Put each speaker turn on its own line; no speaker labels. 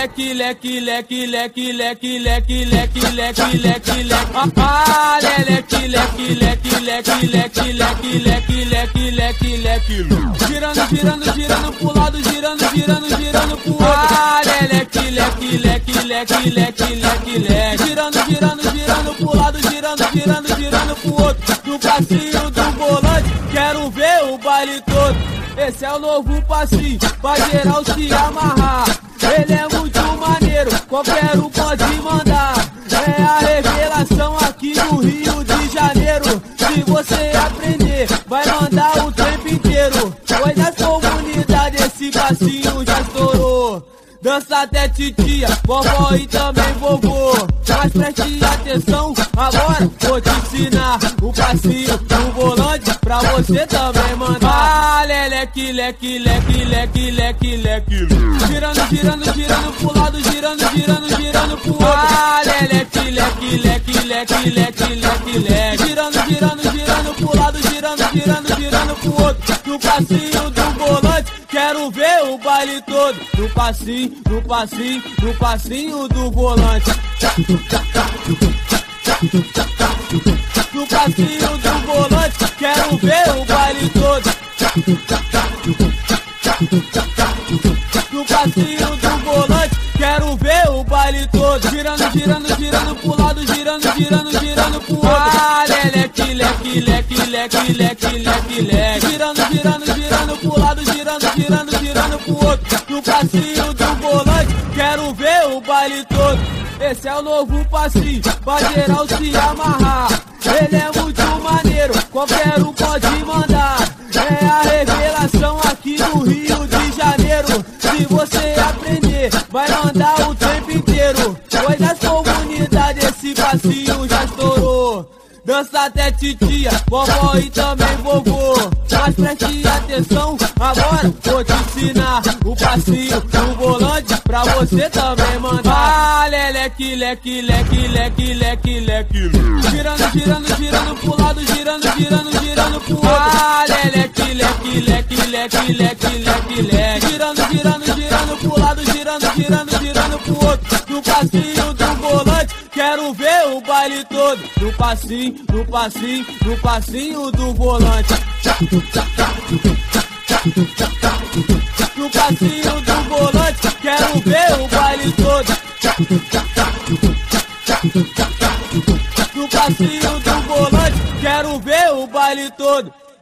leque, leque, leque, leque, leque, leque, leque, leque, leque, leque. Ah, leque, leque, leque, leque, leque, leque, leque, leque, leque, leque. Girando, girando, girando pro lado, girando, girando, girando pro outro. Ah, leque, leque, leque, leque, leque, leque, leque. Girando, girando, girando pro lado, girando, girando, girando pro outro. No passinho do volante, quero ver o baile todo. Esse é o novo passinho, pra geral se amarrar. Ele é muito maneiro, qualquer um pode mandar. É a revelação aqui do Rio de Janeiro. Se você aprender, vai mandar o tempo inteiro. Pois nas comunidades esse passinho já estourou. Dança até titia, vovó e também vovô. Mas preste atenção, agora vou te ensinar o passinho do volante pra você também mandar. Ah, leque, leque, leque, leque, leque, leque. Girando, girando, girando pro lado, girando, girando, girando pro outro. Ah, leque, leque, leque, leque, leque, leque, leque. Girando, girando, girando pro lado, girando, girando, girando pro outro. No passinho do volante, quero ver o baile todo. No passinho, no passinho, no passinho do volante. No passinho do volante, quero ver o baile todo. No passinho do volante, quero ver o baile todo. Girando, girando, girando pro lado, girando, girando, girando pro outro. Ah, leque, leque, leque, leque, leque, leque, leque. Girando, girando, girando pro lado, girando, girando, girando pro outro. No passinho do volante, quero ver o baile todo. Esse é o novo passinho, pra geral se amarrar. Ele é muito maneiro, qualquer um pode mandar. É a revelação aqui do Rio de Janeiro. Se você aprender, vai mandar o tempo inteiro. Pois nas comunidades esse passinho já estourou. Dança até titia, vovó e também vovô. Mas preste atenção, agora vou te ensinar o passinho do volante pra você também mandar. Ah, leque, leque, leque, leque, leque, leque. Girando, girando, girando pro lado, girando, girando, girando pro outro. Ah, leque, leque, leque, leque, leque, leque, leque. Girando, girando, girando pro lado, girando, girando, girando pro outro. No passinho do volante, quero ver o baile todo. No passinho, no passinho, no passinho do volante. No passinho do volante, quero ver o baile todo. No passinho do volante, quero ver o baile todo.